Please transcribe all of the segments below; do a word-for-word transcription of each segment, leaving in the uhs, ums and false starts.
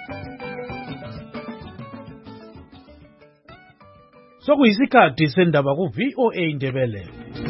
Sokuyisikhathi sendaba ku V O A Ndebele.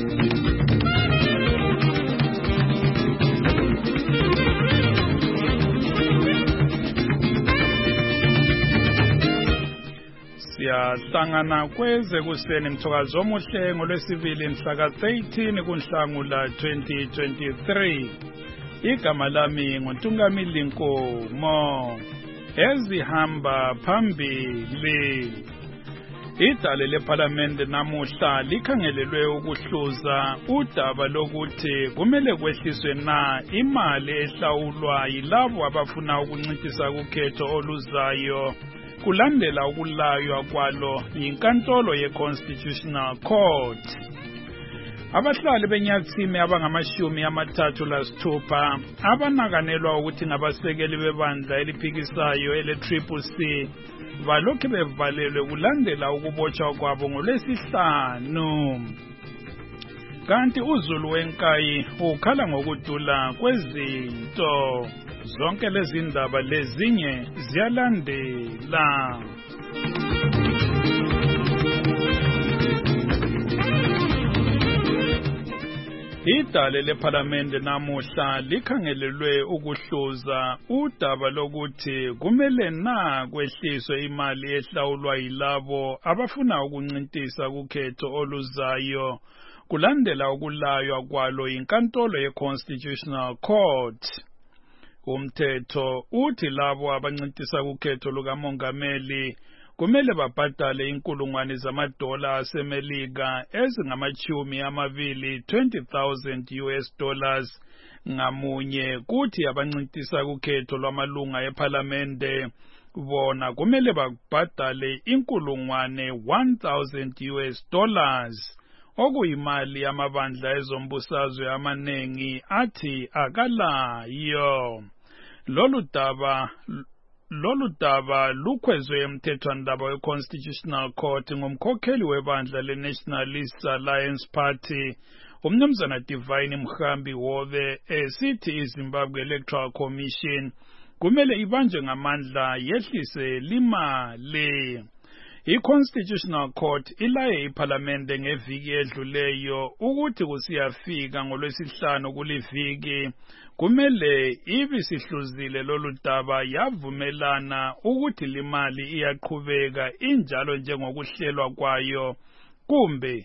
Siyahlangana kweze kuseni mthokazo omuhle ngolwesibili mhla thirteen kuNhlangula twenty twenty-three. Igama lami nguNtungamili Nkomo. Ezihamba phambili. Idale leParliament namuhla likhangelelwe ukuhluza udaba lokuthi kumele kwehliswe na imali ehlawulwa yilabo abafuna ukunciphisa ukhetho oluzayo kulandela ukulaywa kwalo yinkantolo ye-Constitutional Court. Abahlali beNyatsimi abangamashumi amathathu lasithupha abanakanelwa ukuthi ngabasekeli bebandla eliphikisayo ele-Triple C balokhu bevalelwe kulandela ukubotshwa kwabo ngolwesihlanu. Kanti uZulu wenkayi ukhala ngokudula kwezinto. Zonke lezi ndaba lezinye ziyalandela. Idale leParliament namuhla likhangelelwe ukuhluza udaba lokuthi kumele na kwehliswe imali ehlawulwa yilabo abafuna ukuncintisa ukhetho oluzayo kulandela ukulaywa kwalo yinkantolo ye-Constitutional Court. Umthetho uthi labo abancintisa ukhetho lukamongameli kumele babhadale inkulungwane zamadola aseMelika ezingamachumi amabili twenty thousand U S dollars ngamunye, kuthi abancintisa ukhetho lwamalunga eParliamente bona kumele babhadale inkulungwane one thousand U S dollars okuyimali yamabandla ezombusazwe amanengi athi akalayo. Lolu daba Lolu daba lukhwezwe emthethwandaba we-Constitutional Court ngumkhokheli webandla le-Nationalist Alliance Party, umnumzana Divine Mhambi Hobe, esithi iZimbabwe Electoral Commission kumele ibanjwe ngamandla yehlise limali. I-Constitutional Court ilaye iParliament ngeviki edluleyo ukuthi kusiyafika ngolwesihlanu kuliviki kumele ibisihluzile lolu daba yavumelana ukuthi limali iyaqhubeka injalo njengokuhlelwa kwayo kumbe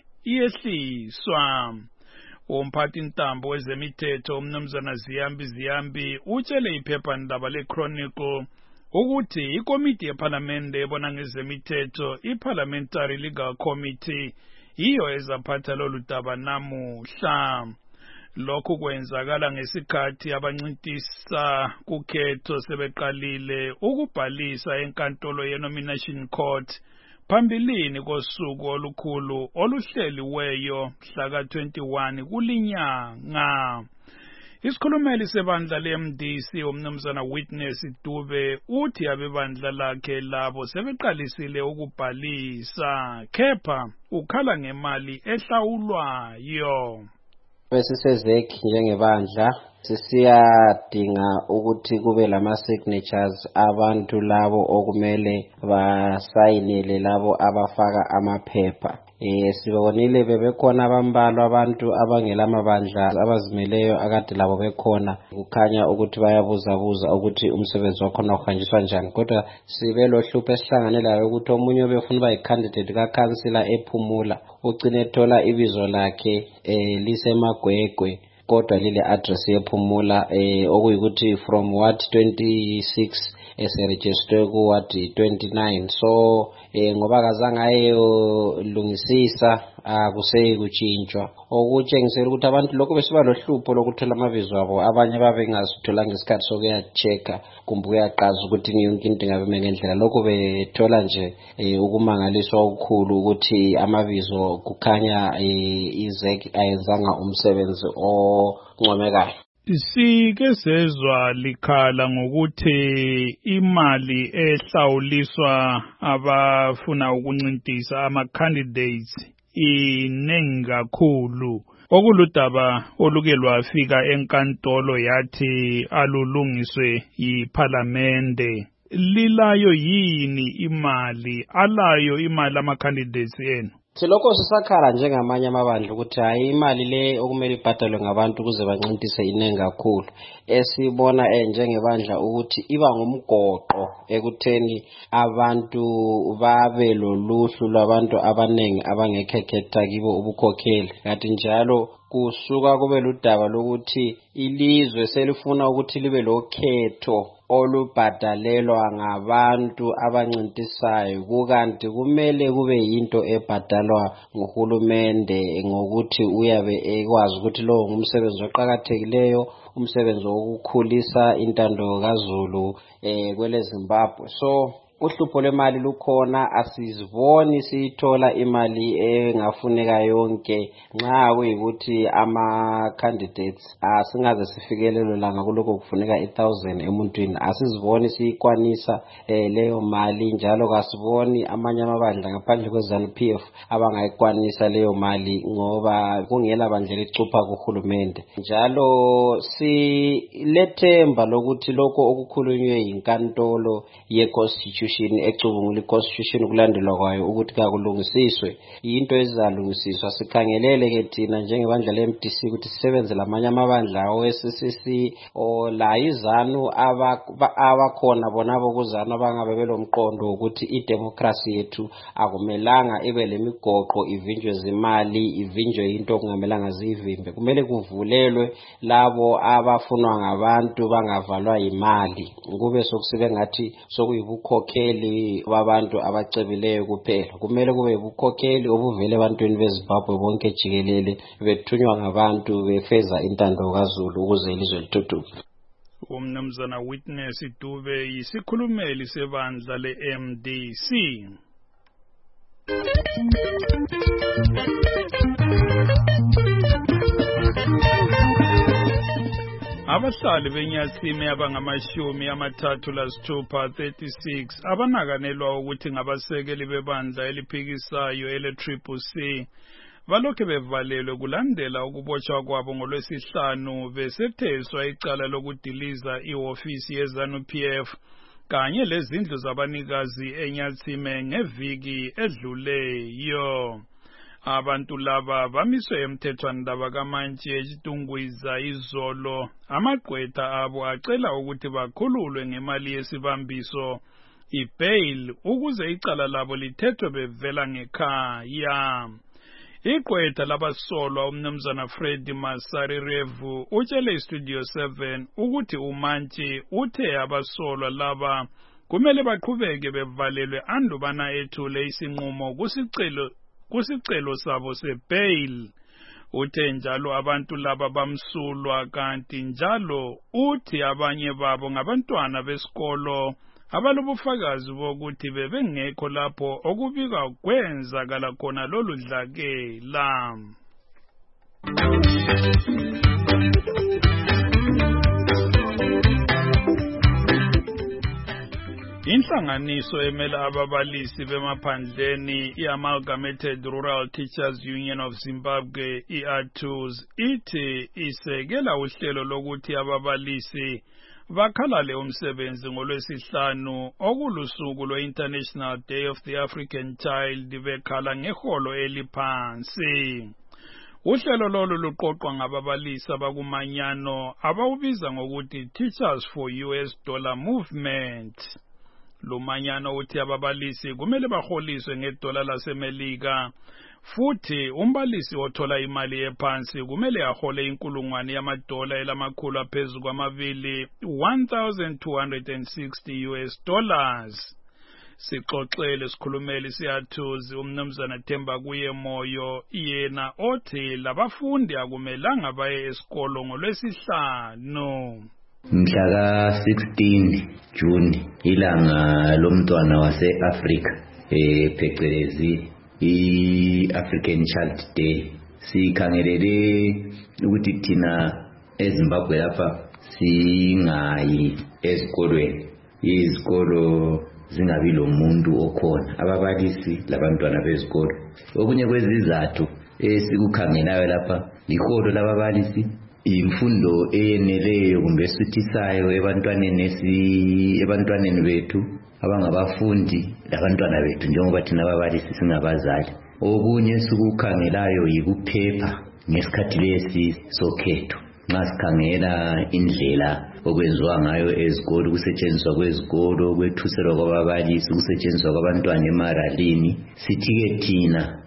iyehliswa. Umphathi ntambo wezemithetho umnumzana Ziyambi Ziyambi utshele iphephandaba le-Chronicle ukuthi ikomiti yeParliament ebona ngezemithetho iParliamentary Legal Committee iyo ezaphatha lolu daba namuhla. Lokhu kwenzakala ngesikhathi abancintisa kukhetho sebeqalile ukubhalisa enkantolo ye-Nomination Court phambilini kosuku olukhulu oluhleliweyo mhla twenty-one kulinyanga. Isikhulumeli sebandla le-M D C umnumzana Witness Dube uthi abebandla lakhe labo sebeqalisile ukubhalisa, kepha ukhala ngemali ehlawulwayo. Besisezeki njengebandla sisiyadinga ukuthi kube lama signatures abantu labo okumele basayinele labo abafaka amaphepha. Eh sibonile bebekhona abambalwa abantu abangelamabandla abazimeleyo akade labo bekhona, kukhanya ukuthi bayabuza buza ukuthi umsebenzi wakhona uhanjiswa njani, kodwa sibe lohlupho esihlanganelayo ukuthi omunye obefuna uba yicandidate kaCouncilor ephumula ugcine ethola ibizo lakhe eh lisemagwegwe kodwa lile address yephumula eh okuyikuthi from Ward twenty-six eseregister ku Ward twenty-nine. So eh ngoba kazange ayolungisisa akuseyi kuchintshwa, okutshengisela ukuthi abantu lokho besiba lohlupho lokuthola amabizo abo, abanye babe ngasithola ngesikhathi sokuya checka kumbe uyaqaza ukuthi yonke into ngabe ngendlela, lokho bethola nje eh ukumangaliswa okukhulu ukuthi amabizo kukhanya izeki ayenzanga umsebenzi oncomekayo. Sike sezwa likhala ngokuthi imali ehlawuliswa abafuna ukuncintisa ama-candidates inengi kakhulu, okuludaba oluke lwafika enkantolo yathi alulungiswe yiParliamente. lilayo yini imali alayo imali ama-candidates enu? Silokho sisakhala njengamanye amabandla ukuthi hayi imali le okumele ibhadalwe ngabantu ukuze bancintise iningi kakhulu. Esibona njengebandla ukuthi iba ngumgoqo ekutheni abantu babe loluhlu lwabantu abanengi abangekhekhetha kibo ubukhokheli. Kanti njalo kusuka kube ludaba lokuthi ilizwe selifuna ukuthi libe lokhetho olubhadalelwa ngabantu abancintisayo, kukanti kumele kube yinto ebhadalwa nguhulumende ngokuthi uyabe ekwazi ukuthi lo ngumsebenzi oqhakathekileyo, umsebenzi wokukhulisa intando kaZulu eh kwele Zimbabwe. So uhlupho lwemali lukhona, asiziboni siyithola imali engafuneka yonke nxa kuyikuthi ama candidates asingaze sifikelele langa kuloko kufuneka one thousand emuntwini, asiziboni siyikwanisa eh, leyo mali, njalo kasiboni amanye amabandla ngaphandle kwe ZANU P F abangayikwanisa leyo mali ngoba kungela bandla licupha kuhulumende. Njalo silethemba lokuthi lokho okukhulunywe yinkantolo ye constitution ecubungula i-constitution kulandelwa kwayo ukuthi kakulungisiswe, into ezalungisiswa. Sikhangelele ke thina njengebandla le-M D C ukuthi sisebenze lamanye amabandla o-S C C o la izanu abakhona bonabo kuzanu abangabe belomqondo ukuthi idemocracy yethu akumelanga ibe lemigoqo ivinjwe zimali, ivinjwe into okungamelanga zivimbe. Kumele kuvulelwe labo abafunwa ngabantu bangavalwa imali, kube sokusibe ngathi sokuyibukhokhe babantu abacebileyo kuphela. Kumele kube ubukhokheli obuvele ebantwini beZimbabwe bonke jikelele bethunywa ngabantu befeza intando kaZulu ukuze ilizwe lithuthuke. Umnumzana Witness Dube yisikhulumeli sebandla le-M D C. Abahlali beNyatsime abangamashumi amathathu lasithupha thirty-six abanakanelwa ukuthi ngabasekeli bebandla eliphikisayo ele-Triple C balokhe bevalelwe kulandela ukubotshwa kwabo ngolwesihlanu besetheswa icala lokudiliza ihofisi ye-ZANU P F kanye lezindlu zabanikazi eNyatsime ngeviki edluleyo. Abantu laba bamiswe emthethwandaba kaMantshi eCitungwiza izolo. Amagqwetha abo acela ukuthi bakhululwe ngemali yesibambiso i-bail ukuze icala labo lithethwe bevela ngekhaya. Igqwetha labasolwa umnumzana Freddy Masarirevu utshele iStudio seven ukuthi uMantshi uthe abasolwa laba kumele baqhubeke bevalelwe andubana ethule isinqumo kusicelo kusicelo sabo se-bail. Uthe njalo abantu laba bamsulwa kanti njalo uthi abanye babo ngabantwana besikolo abalobufakazi bokuthi bebengekho lapho okubika kwenzakala khona lolu dlakela. Inhlanganiso emela ababalisi bemaphandleni i-Amalgamated Rural Teachers Union of Zimbabwe I A T U Z ithi isekela uhlelo lokuthi ababalisi bakhalale umsebenzi ngolwesihlanu okulusuku lwe-International Day of the African Child bekhala ngeholo eliphansi. Uhlelo lolu luqoqwa ngababalisi abakumanyano abawubiza ngokuthi Teachers for U S Dollar Movement. Lumanyano uthi ababalisi kumele baholiswe ngedola laseMelika futhi umbalisi othola imali ephansi kumele ahole inkulungwane yamadola elamakhulu aphezulu kwamabili one thousand two hundred sixty U S dollars. Sixoxele sikhulumeli siya T U Z umnumzana Themba kuye Moyo yena othi labafundi akumelanga baye esikolo ngolwesihlanu. Mhla sixteen June ilanga lomntwana wase-Afrika eh phecelezi i-African Child Day. Sikhangelele ukuthi thina eZimbabwe lapha singayi ezikolweni, izikolo zingabi lo muntu okhona, ababalisi labantwana bezikolo. Okunye kwezizathu esikukhangelayo lapha iholo lababalisi imfundo eyeneleyo kumbe esuthisayo ebantwaneni esi ebantwaneni bethu abangabafundi labantwana bethu njengoba thina ababalisi singabazali. Okunye sikukhangelayo yikuphepha ngesikhathi lesi sokhetho. Nxa sikhangela indlela okwenziwa ngayo ezikolo, kusetshenziswa kwezikolo, kwethuselwa kwababalisi, kusetshenziswa kwabantwana emaralini, sithi-ke thina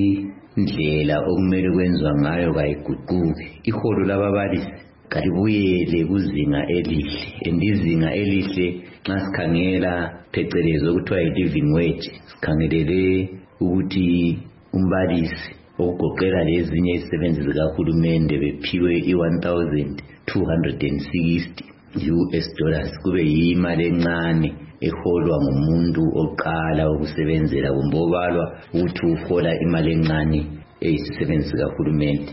indlela okumele kwenziwa ngayo kayiguquke. Iholo lababalisi kalibuyele kuzinga elihle, endizinga elihle nxa sikhangela phecelezi okuthiwa yi-living wage, sikhangelele ukuthi umbalisi okugoqela lezinye izisebenzi zikahulumende bephiwe i-one thousand two hundred sixty U S dollars, kube yimali encane eholwa ngumuntu oqala ukusebenzela kumbe obalwa ukuthi uhola imali encane eyisisebenzi zikahulumende.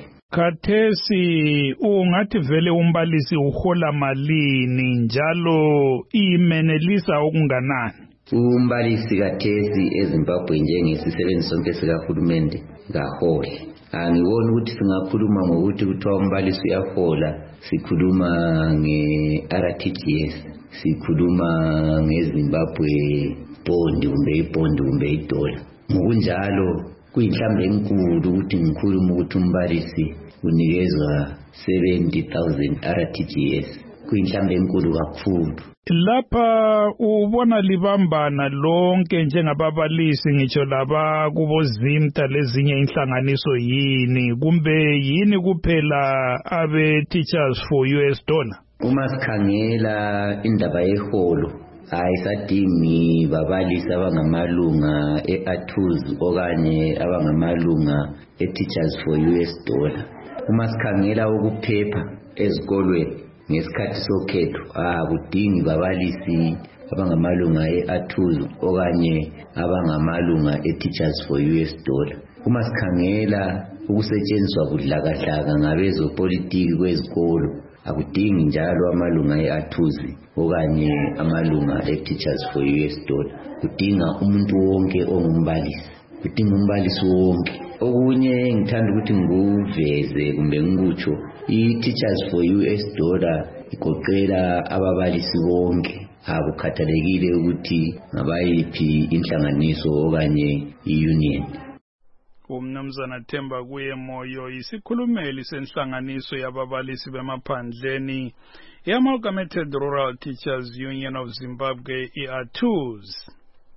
Khathesi ungathi vele umbalisi uhola malini njalo imenelisa okunganani? Umbalisi khathesi eZimbabwe njengesisebenzi sonke sikahulumende kaholi. Angiboni ukuthi singakhuluma ngokuthi kuthiwa umbalisi uyahola, sikhuluma nge-R T G S, sikhuluma ngeZimbabwe bond kumbe ibond kumbe idola. Ngokunjalo kuyinhlambe enkulu ukuthi ngikhuluma ukuthi umbalisi unikezwa seventy thousand R T G S, kuyinhlambe enkulu kakhulu. Lapha ubona libambana lonke njengababalisi ngitsho laba kubozimta lezinye inhlanganiso yini kumbe yini kuphela abe Teachers for U S Dollar? Uma sikhangela indaba yeholo ayisadingi babalisi abangamalunga e-A T U Z okanye abangamalunga e-Teachers for U S Dollar. Uma sikhangela ukuphepha ezikolweni ngesikhathi sokhetho akudingi babalisi abangamalunga e-A T U Z okanye abangamalunga e-Teachers for U S Dollar. Uma sikhangela ukusetshenziswa kudlakahlaka ngabezopolitiki kwezikolo akudingi njalo amalunga e-A T U Z okanye amalunga e-Teachers for U S Dollar. Kudinga umuntu wonke ongumbalisi, kudinga umbalisi wonke. Okunye ngithanda ukuthi ngikuveze kumbe ngikutsho, i-Teachers for U S Dollar igoqela ababalisi bonke, akukhathalekile ukuthi ngabayiphi inhlanganiso okanye i-union. Umnumzana Themba Kuye Moyo isikhulumeli senhlanganiso yababalisi bemaphandleni i-Amalgamated Rural Teachers Union of Zimbabwe, i-A T U Z.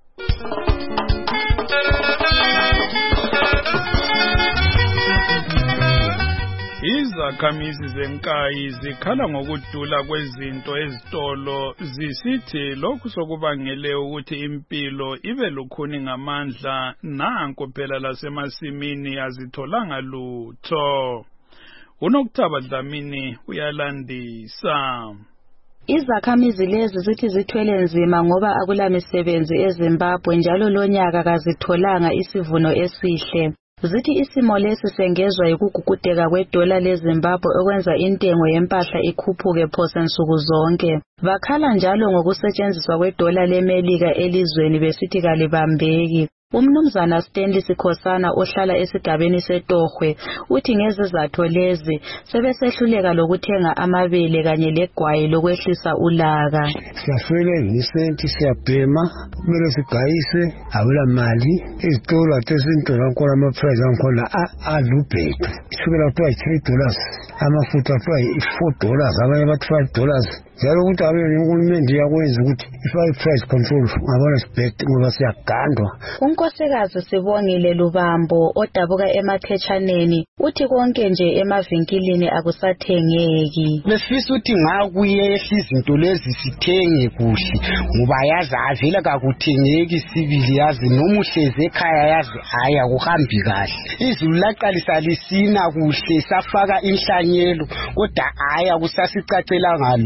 Izakhamizi zenkayi zikhala ngokudula kwezinto ezitolo zisithi lokhu sokubangele ukuthi impilo ibe lukhuni ngamandla, nanko phela lasemasimini azitholanga lutho. UNokuthaba Dlamini uyalandisa. Izakhamizi lezi zithi zithwele nzima ngoba akulamisebenzi eZimbabwe njalo lonyaka kazitholanga isivuno esihle. Zithi isimo lesi sengezwa yikugugudeka kwedola leZimbabwe okwenza intengo yempahla ikhuphuke phose nsuku zonke. Bakhala njalo ngokusetshenziswa kwedola leMelika elizweni besithi kalibambeki. Umnumzana Stanley Sikhosana ohlala esigabeni seTohwe uthi ngezizatho lezi sebesehluleka lokuthenga amabele kanye legwayi lokwehlisa ulaka. Siyafela ngisenti siyabhema kumele sigayise awula mali izitolo athezinto zakhona ama-price akhona alubhethu isukela kuthiwa three dollars amafutha kuthiwa four dollars abanye bathi five dollars njalo ukuthi abe uhulumende yakwenza ukuthi ifake price control ngabona sibhekhe ngoba siyagandwa. Unkosikazi Sibongile Lubambo odabuka emaphetshaneni uthi konke nje emavinkilini akusathengeki. Befisa ukuthi ngakuye izinto lezi sithenge kuhle ngoba yazi avela kakuthengeki sibili yazi noma uhleze ekhaya yazi haya kuhambi kahle. Izulu laqalisa lisina kuhle safaka inhlanyelo kodwa haya kusasicacela kuhle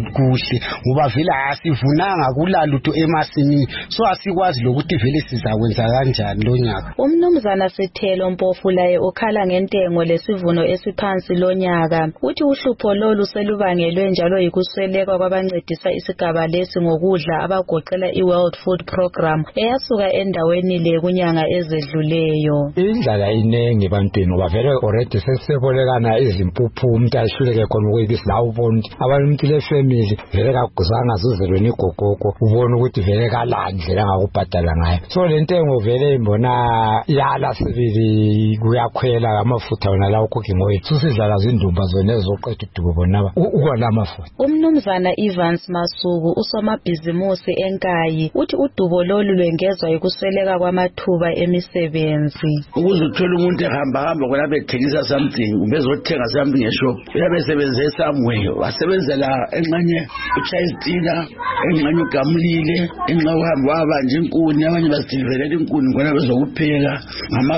kuhle ngoba vele asivunanga kulalutho emasimini so asikwazi lokuthi vele sizakwenza kanjani lonyaka. Umnumzana Sithelo Mpofu laye ukhala ngentengo lesivuno esiphansi lonyaka uthi uhlupho lolu selubangelwe njalo yikusweleka kwabancedisa isigaba lesi ngokudla abagoqela iWorld Food Program eyasuka endaweni le kunyanga ezedluleyo. Indlala inengi bantwini ngoba vele already sesibolekana izimpuphu umuntu ashuleke khona ukuyibisi la ubona abantu le family vele kaguzanga zuzelweni igogoko ubona ukuthi vele kalandlela ngakubhadala ngayo so le ntengo vele imbona yala sibili kuyakhwela amafutha wona la cooking oil susidlala zindumba zona ezoqeda udubo bona ukwala amafutha. Umnumzana Evans Masuku usomabhizimusi enkayi uthi udubo lolu lwengezwa yikusweleka kwamathuba emisebenzi. Ukuze uthola umuntu ehamba hamba kona bethengisa something ubezothenga something eshop uyabesebenze somewhere wasebenzela enxanye uChayistina enxanye uGamlile enxa uhamba waba nje inkuni abanye basidilivelela inkuni kona bezokupheka ngama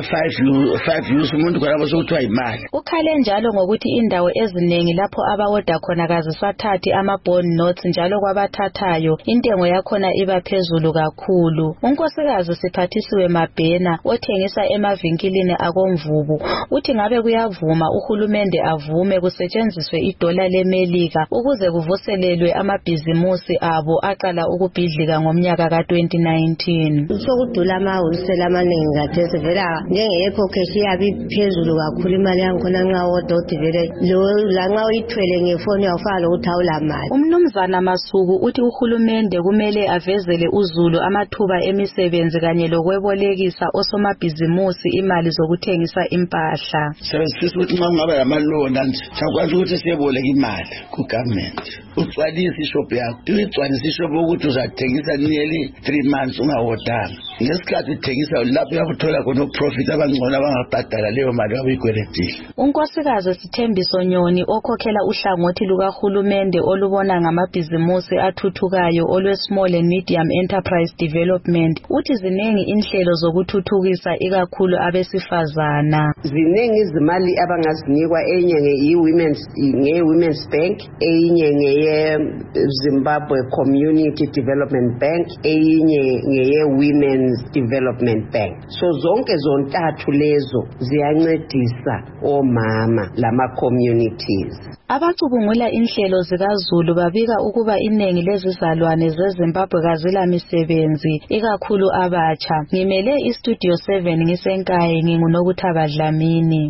five use umuntu kona besokuthiwa imali. Ukhale njalo ngokuthi indawo eziningi lapho abawoda khona kazisathathi ama bond notes njalo kwabathathayo intengo yakhona iba phezulu kakhulu. Unkosikazi Siphathisiwe Mabhena othengisa emavinkilini akomvubu uthi ngabe kuyavuma uhulumende avume kusetshenziswe idola leMelika ukuze kuvuselelwe amabhizimusi abo aqala ukubhidlika ngomnyaka ka twenty nineteen. Sokudula amahholesale amaningi kathesi vela njengeyepho cash yabi phezulu kakhulu imali yankhona nxa wodwa vele lo la nxa uyithwele ngefoni yawufaka ukuthi awula mali. Umnumzana Masuku uthi uhulumende kumele avezele uzulu amathuba emisebenzi kanye lokwebolekisa osomabhizimusi imali zokuthengisa impahla. Sesifisa ukuthi nxa ungaba yamalona nje sakwazi ukuthi siyeboleka imali ku government ugcwalise ishop yakho uyigcwalise ishop ukuthi uzathengisa nearly three months ungawodanga ngesikhathi uthengisa lapho uyakuthola khona profit abangcono abangabhadala leyo mali abuyigweletile. Unkosikazi Sithembiso Nyoni okhokhela uhlangothi lukahulumende olubona ngamabhizimusi athuthukayo olwe Small and Medium Enterprise Development uthi zinengi inhlelo zokuthuthukisa ikakhulu abesifazana. Zinengi izimali abangazinikwa enye nge-Women's nge-Women's Bank enye ngeye Zimbabwe Community Development Bank enye ngeye Women's Development Bank. So zonke zontathu lezo ziyancedisa omama lama communities. Abacubungula inhlelo zikaZulu babika ukuba iningi lezizalwane zeZimbabwe kazila misebenzi ikakhulu abatsha. Ngimele iStudio seven ngisenkaye nginguNokuthaba Dlamini.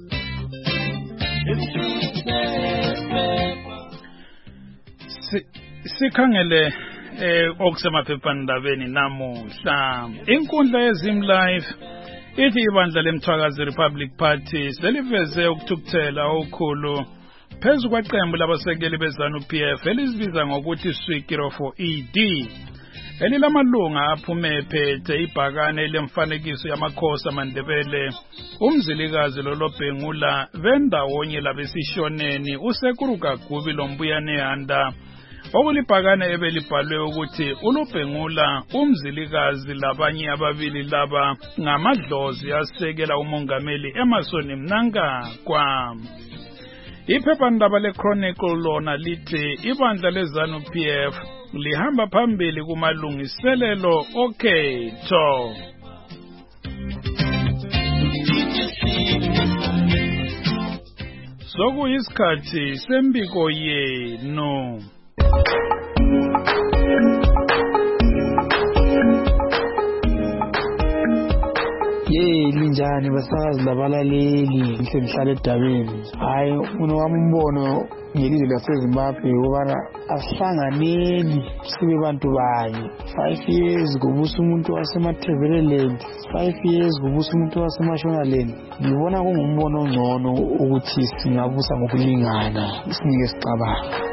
Sikhangele eh okusemaphephandabeni namuhla. Inkundla yeZimlife ithi ibandla leMthwakazi Republic Party seliveze ukuthukuthela okukhulu phezu kwaqembu labasekeli beZANU-P F elizibiza ngokuthi Swikiro for E D. Elilamalunga aphume ephethe ibhakane lemfanekiso yamakhosi amaNdebele umzilikazi loLobhengula bendawonye labesishoneni uSekuru Kagubi loMbuyane Handa okulibhakane ebelibhalwe ukuthi uLobhengula umzilikazi labanye ababili laba ngamadlozi asekela umongameli Emmerson Mnangagwa. Iphephandaba leChronicle lona lithi ibandla leZANU-P F lihamba phambili kumalungiselelo okhetho. Sokuyisikhathi sembiko yenu. Ye linjani basakazi labalaleli ngihlala edabeni. Hayi unowami umbono ngelizwe laseZimbabwe ubana asihlanganeni sibe bantu banye. five years kubusa umuntu wasemaThebeleland, five years kubusa umuntu waseMashonaland. Ngibona kungumbono ongcono ukuthi singabusa ngokulingana sinike sicabanga.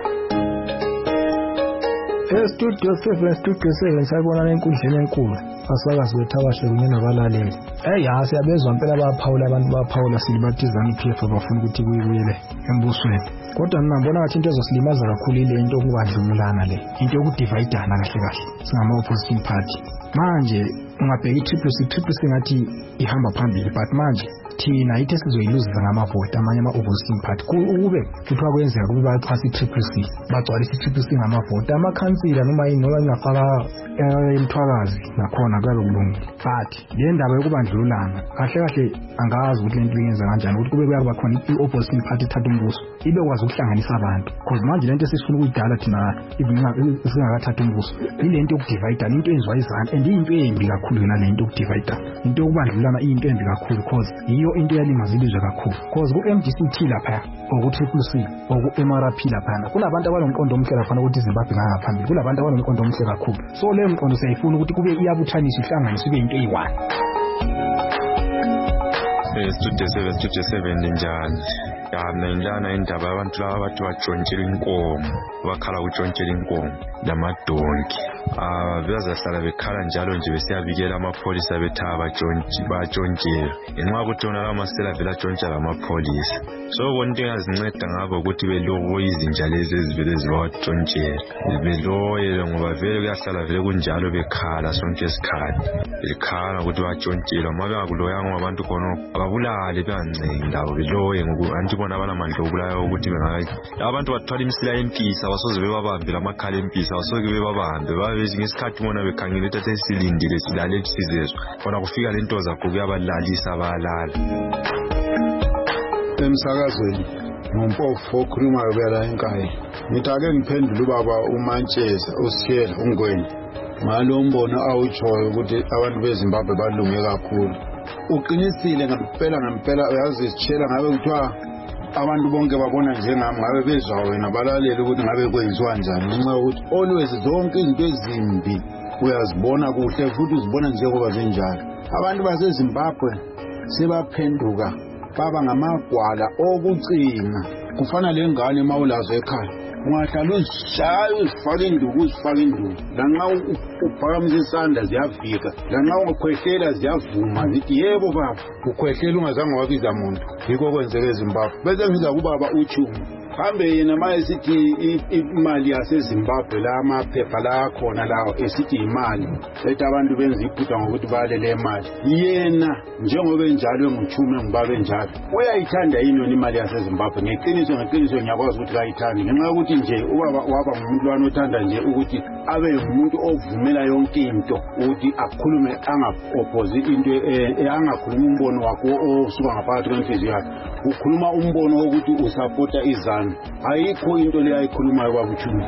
Studio seven Studio seven sayibona enkundleni enkulu asakazi wethabashe kunye nabalaleli. Eh ya siyabezwa impela abaphawula abantu baphawula silibathizana P F abafuna ukuthi kuyibuyele embusweni. Kodwa mina ngibona ngathi into ezosilimaza kakhulu ile into okubadlumulana le. Into yokudivide kahle kahle singama opposition party. Manje ungabheka i-triple C triple C ngathi ihamba phambili but manje thina ithe sizoyiluza ngamavoti amanye ama-opposition party ukube kuthiwa kwenzeka kube baxhasa i-triple C bagcwalisa i-triple C ngamavoti amakhansila noma yini noba ingafaka emthwakazi nakhona kuyabe kulungile but le ndaba yokubandlululana kahle kahle angazi ukuthi le nto iyenza kanjani ukuthi kube kuyakuba khona i-opposition party ithatha umbuso ibe kwazi ukuhlanganisa abantu because manje le nto esifuna ukuyidala thina singakathatha umbuso ile nto yokudivayida into enziwa izandla and iyinto embi kakhulu yona le nto yokudivayida into yokubandlulana iyinto embi kakhulu because yiyo into yalimaza ilizwe kakhulu because ku-M D C T lapha or ku-triple C or ku-M R P laphana kunabantu abanomqondo omuhle laphana ukuthi iZimbabwe ingangaphambili kunabantu abanomqondo omuhle kakhulu so leyo mqondo siyayifuna ukuthi kube iyabuthaniswa ihlanganiswe ibe into eyi-one. Studio seven Studio seven njani yana indlana indaba abantu laba bathi batshontshela inkomo bakhala ukutshontshela inkomo namadonki ah bezahlala bekhala njalo nje besiyabikela amapholisa betha abatshontshe batshontshelwa ngenxa ukuthi ona lamasela vela tshontsha lamapholisa so bonke azinceda ngabo ukuthi belowo izinja lezi ezivele zibatshontshelwa beloyele ngoba vele kuyahlala vele kunjalo bekhala sonke isikhathi bekhala ukuthi batshontshelwa mabe akuloyanga abantu khona ababulale beyancenga beloye ngoku antibona abanamandla okubulaya ukuthi bengayi abantu bathwala imisila yempisa basoze bebabambe lamakhala empisa basoze bebabambe babezinye isikhathi bona bekhangela ukuthi sesilindile silale sizezwe bona kufika lento zakho kuyabalalisa bayalala emsakazweni ngompofu okhulumayo bela enkaya ngitake ngiphendula ubaba uManchester uSikhela uNgweni malo mbono awutshoyo ukuthi abantu beZimbabwe balunge kakhulu uqinisile ngempela ngempela uyazi isitshela ngabe kuthiwa abantu bonke babona njengami ngabe bezwa wena balalele ukuthi ngabe kwenziwa njani ngenxa yokuthi always zonke izinto ezimbi uyazibona kuhle futhi uzibona njengoba zinjalo abantu baseZimbabwe sebaphenduka baba ngamagwala okucina kufana lengane mawulazo ekhaya ungahlala uzishaya uzifaka induku uzifaka induku lanxa uphakamisa isandla ziyafika lanxa ungakhwehlela ziyavuma zithi yebo baba ukhwehlela ungazange wabiza muntu yikho kwenzeke eZimbabwe bese ngiza kubaba uChuma hambe yena maye sithi imali yaseZimbabwe la amaphepha la akhona lawo esithi imali lethi abantu benza iphutha ngokuthi balele imali yena njengoba enjalo nguChuma ngibabe njalo uyayithanda yini yona imali yaseZimbabwe ngeqiniso ngeqiniso ngiyakwazi ukuthi kayithandi ngenxa yokuthi nje ubaba waba umuntu wanothanda nje ukuthi abe umuntu ovumela yonke into ukuthi akhulume anga-oppose into angakhuluma umbono wakho osuka ngaphakathi kwenhliziyo yakhe ukhuluma umbono wokuthi usapota izanu ayikho into le ayikhulumayo baba uChuma.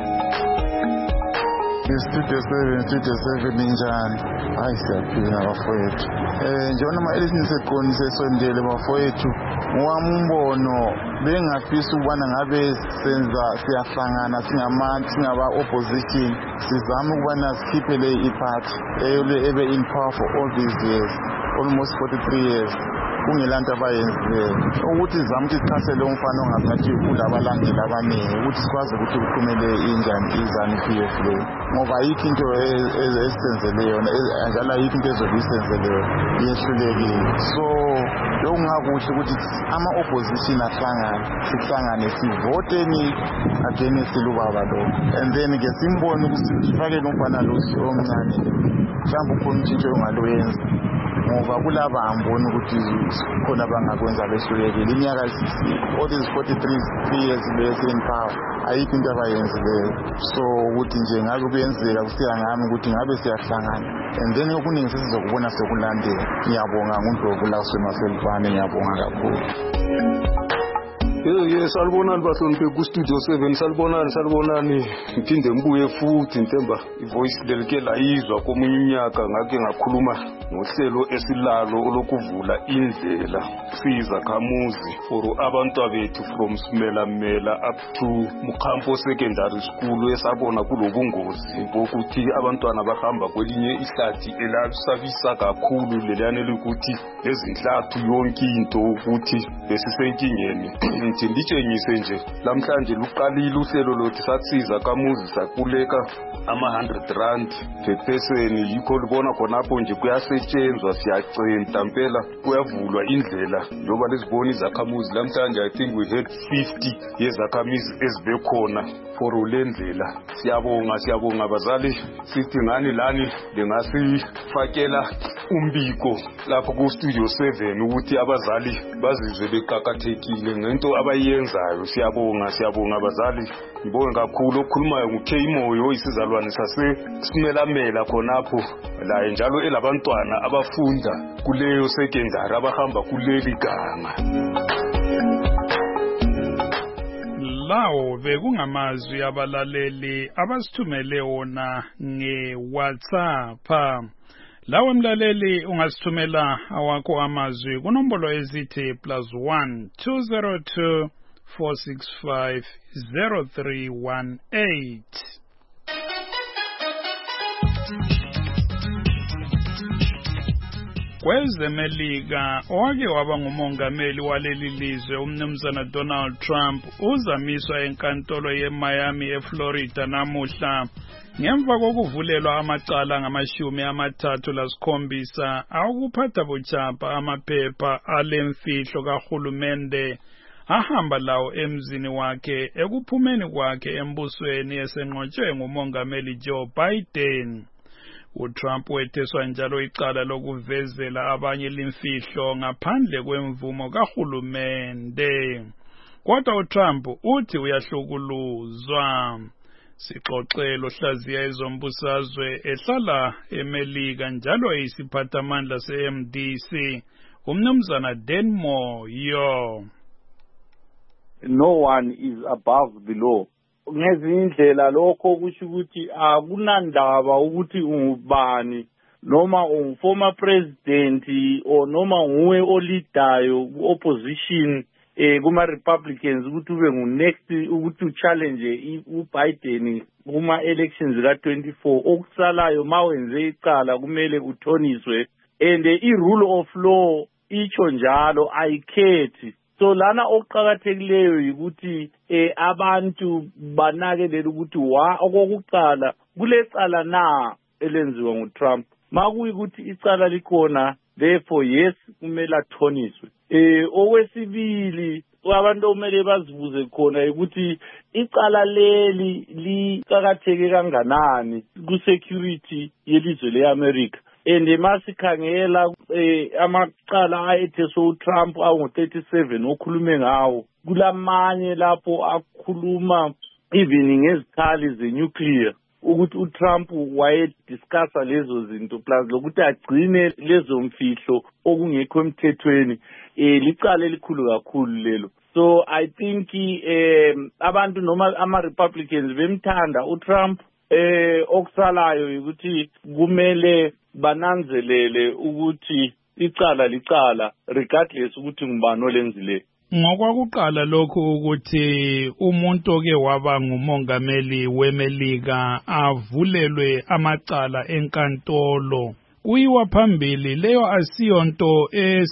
Studio seven Studio seven njani hayi siyaphila bafowethu eh njengoba ma-election sekhona sesondele bafowethu ngowami umbono bengafisa ukubana ngabe senza siyahlangana singama singaba-opposition sizame ukubana sikhiphe le iphathi ebe in power for all these years almost forty-three years kungelanto abayenzileyo ukuthi izama ukuthi sichase lo mfana ongazathi ulabalandeli abaningi ukuthi sikwazi ukuthi kuphumele injani izani P F le ngoba ayikho into esenzeleyo njalo ayikho into ezobisenzeleyo yehlulekile so lo ngakuhle ukuthi ama-opposition ahlangane sihlangane sivoteni against lubaba lo and then ke simbone ukuthi sifakele umfana lo omncane mhlawumbe ukhona umtshintsho ongaloyenza ngoba kulaba ambona ukuthi khona bangakwenza behlulekile iminyaka all these forty-three years bese in power ayikho into abayenzileyo so ukuthi nje ngabe kuyenzeka kusiya ngami ukuthi ngabe siyahlangana and then okuningi sesizokubona sekulandela ngiyabonga nguNdlovu la kuseMaselivane ngiyabonga kakhulu. Yes, yes, salibonani bahloniphe ku-Studio seven, salibonani, salibonani. Ngiphinde ngibuye futhi ntemba ivoice delike layizwa komunye unyaka ngake ngakhuluma ngohlelo esilalo olokuvula indlela siyizakhamuzi for abantu bethu from Smela Mela up to Mukhampo Secondary School esabona kulobungozi bokuthi abantwana bahamba kwelinye ihlathi elasabisa kakhulu leliyane lokuthi ezinhlathu yonke into ukuthi besisenkingeni ngithi nditshengise nje lamhlanje luqalile uhlelo lothi satsiza kamuzi sakuleka ama one hundred rand per person. Yikho libona khonapho nje kuyasetshenzwa, siyacenta mpela, kuyavulwa indlela njengoba lezibona izakhamuzi lamhlanje. I think we had fifty yezakhamizi ezibe khona for le ndlela. Siyabonga siyabonga bazali, sithi ngani lani lengasifakela umbiko lapho ku Studio seven ukuthi abazali bazizwe beqhakathekile ngento abayenzayo. Siyabonga siyabonga bazali, ngibonge kakhulu. Okhulumayo nguK Moyo, isizalwane sase Simelamela khonapho la njalo elabantwana abafunda kuleyo secondary abahamba kuleli ganga. Lawo bekungamazwi abalaleli abasithumele wona nge-WhatsApp. Lawo mlaleli ungasithumela awakho amazwi kunombolo ezithi plus one two zero two four six five zero three one eight. Kwezemelika owake waba ngumongameli waleli lizwe umnumzana Donald Trump uzamiswa enkantolo yeMiami eFlorida namuhla ngemva kokuvulelwa amacala ngamashumi amathathu lasikhombisa awokuphatha buchapha amaphepha alemfihlo kahulumende ahamba lawo emzini wakhe ekuphumeni kwakhe embusweni esenqotshwe ngumongameli Joe Biden. uTrump wetheswa njalo icala lokuvezela abanye limfihlo ngaphandle kwemvumo kahulumende. Kodwa uTrump uthi uyahlukuluzwa. Sixoxelo hlaziya ezombusazwe ehlala eMelika njalo eyisiphathamandla se-M D C umnumzana Dan Moyo. No one is above the law. Ngezindlela lokho kusho ukuthi akunandaba ukuthi ungubani noma unguformer president o noma nguwe olidayo opposition eh kuma Republicans ukuthi ube ngu next ukuthi uchallenge uBiden kuma elections ka twenty-four. Okusalayo mawenze icala kumele uthoniswe and i rule of law icho njalo ayikhethi. So lana okuqhakathekileyo ukuthi eh abantu banakelela ukuthi wa okokuqala kulecala na elenziwa nguTrump makuyi ukuthi icala likhona, therefore yes kumele athoniswe. Eh okwesibili abantu omele bazibuze khona ukuthi icala leli liqhakatheke kanganani ku security yelizwe leAmerica. And masikhangela eh amacala ayetheswe uTrump angu thirty-seven okhulume ngawo, kulamanye lapho akhuluma even ngezikhali zenuclear ukuthi uTrump wayediscussa lezo zinto plus lokuthi agcine lezo mfihlo okungekho emthethweni. Eh licala elikhulu kakhulu lelo. So I think eh abantu noma ama Republicans bemthanda uTrump. Eh okusalayo ukuthi kumele bananzelele ukuthi icala licala regardless ukuthi ngubani olenzile. Ngokwakuqala lokho ukuthi umuntu oke waba ngumongameli weMelika avulelwe amacala enkantolo kuyiwa phambili, leyo asiyonto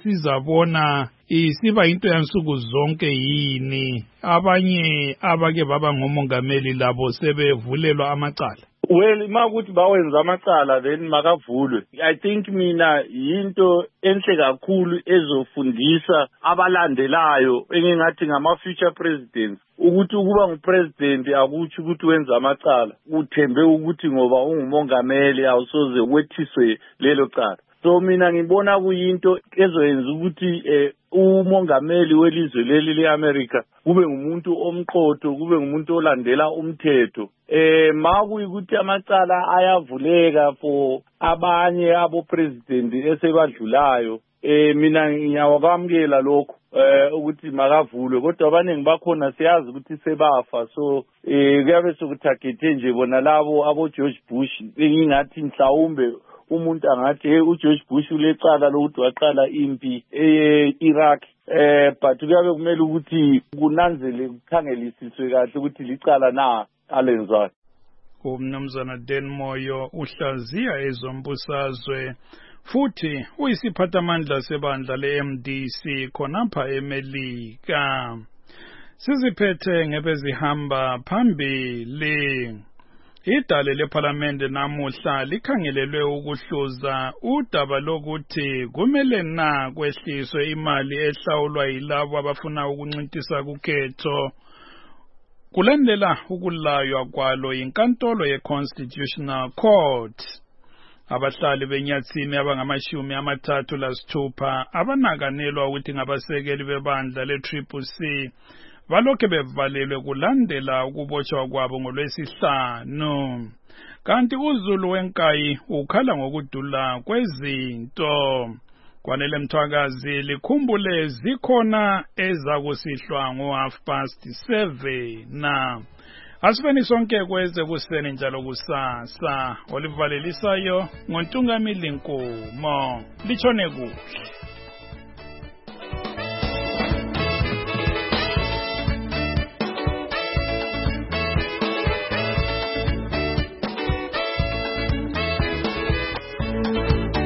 esizabona isiba into yansuku zonke yini. Abanye abake baba ngomongameli labo sebevulelwa amacala. Well, makuthi bawenza amacala then makavulwe. I think mina yinto enhle kakhulu ezofundisa abalandelayo engingathi ngama future presidents ukuthi ukuba ngupresident akuthi ukuthi wenza amacala uthembe ukuthi ngoba ungumongameli awusoze wethiswe lelo cala. So mina ngibona kuyinto ezoyenza ukuthi eh, umongameli welizwe leli leAmerica kube ngumuntu omqotho, kube ngumuntu olandela umthetho. Eh makuyi ukuthi amacala ayavuleka for abanye abo president esebadlulayo. Eh mina ngiyawakwamukela lokho eh ukuthi makavulwe, kodwa abaningi bakhona siyazi ukuthi sebafa. So eh kuyabe sokuthagethe nje bona labo abo George Bush. Engingathi mhlawumbe umuntu angathi hey uGeorge Bush ulecala lokuthi waqala impi eIraq. Eh but kuyabe kumele ukuthi kunanzele kukhangelisiswe kahle ukuthi licala na alenzayo. Umnumzana Dan Moyo uhlaziya ezombusazwe futhi uyisiphathamandla sebandla le-M D C khonapha eMelika. Siziphethe ngebezihamba phambili. Idale leParliament namuhla likhangelelwe ukuhluza udaba lokuthi kumele na kwehliswe imali ehlawulwa yilabo abafuna ukuncintisa kukhetho kulandela ukulaywa kwalo inkantolo ye-Constitutional Court. Abahlali benyathini abangamashumi amathathu lasithupha abanakanelwa ukuthi ngabasekeli bebandla le-Triple C balokhe bevalelwe kulandela ukubotshwa kwabo ngolwesihlanu. Kanti uZulu wenkayi ukhala ngokudula kwezinto. Kwanele Mthwakazi likhumbule zikhona ezakusihlwa ngo half past seven na. Asifeni sonke kweze kuseni njalo kusasa. Olivalelisayo ngontungamili Nkomo. Lichone kuhle.